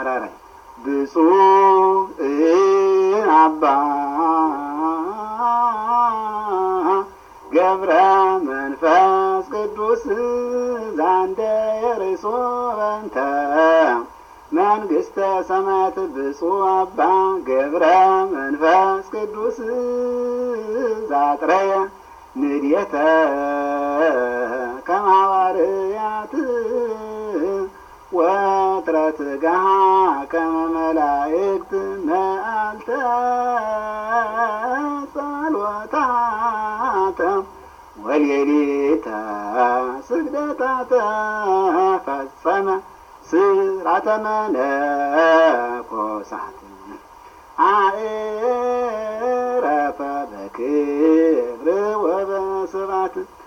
አራራይ ብፁዕ አባ ገብረ መንፈስ ቅዱስ ዛንደርሶ በንተ መንግሥተ ሰማያት ብፁዕ አባ ገብረ መንፈስ ቅዱስ ዛጥረየ ንድየተ ከመ ሐዋርያት ወጥረት ጋሃ ከመ መላእክት መዓልተ ጸሎታተ ወሌሊተ ስግደታተ ፈጸመ ስርዓተ መነኮሳት አዕረፈ በክብር ወበስብሐት